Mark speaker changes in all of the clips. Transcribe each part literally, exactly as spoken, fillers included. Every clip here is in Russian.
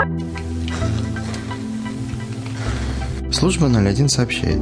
Speaker 1: Служба ноль один сообщает.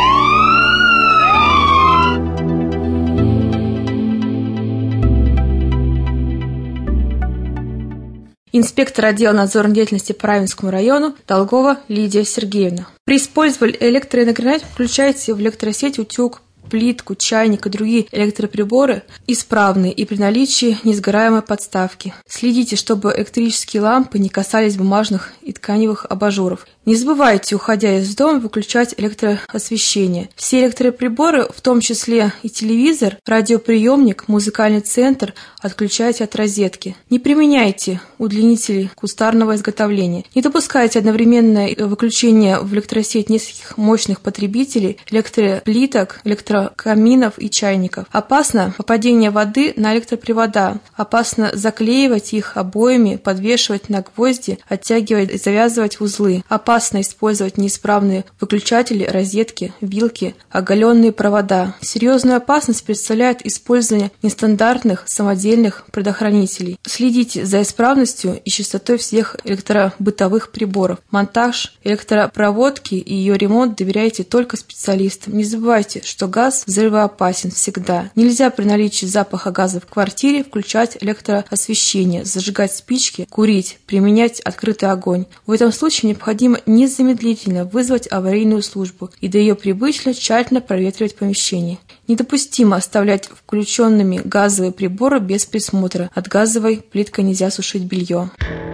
Speaker 2: Инспектор отдела надзорной деятельности по Раменскому району Долгова Лидия Сергеевна. При использовании электроэнергоносителя включайте в электросеть утюг, плитку, чайник и другие электроприборы исправные и при наличии несгораемой подставки. Следите, чтобы электрические лампы не касались бумажных и тканевых абажуров. Не забывайте, уходя из дома, выключать электроосвещение. Все электроприборы, в том числе и телевизор, радиоприемник, музыкальный центр, отключайте от розетки. Не применяйте удлинители кустарного изготовления. Не допускайте одновременное выключение в электросеть нескольких мощных потребителей, электроплиток, электрокаминов и чайников. Опасно попадение воды на электропривода. Опасно заклеивать их обоями, подвешивать на гвозди, оттягивать и завязывать узлы. Опасно Опасно использовать неисправные выключатели, розетки, вилки, оголенные провода. Серьезную опасность представляет использование нестандартных самодельных предохранителей. Следите за исправностью и частотой всех электробытовых приборов. Монтаж электропроводки и ее ремонт доверяйте только специалистам. Не забывайте, что газ взрывоопасен всегда. Нельзя при наличии запаха газа в квартире включать электроосвещение, зажигать спички, курить, применять открытый огонь. В этом случае необходимо незамедлительно вызвать аварийную службу и до ее прибытия тщательно проветривать помещение. Недопустимо оставлять включенными газовые приборы без присмотра. От газовой плиткой нельзя сушить белье.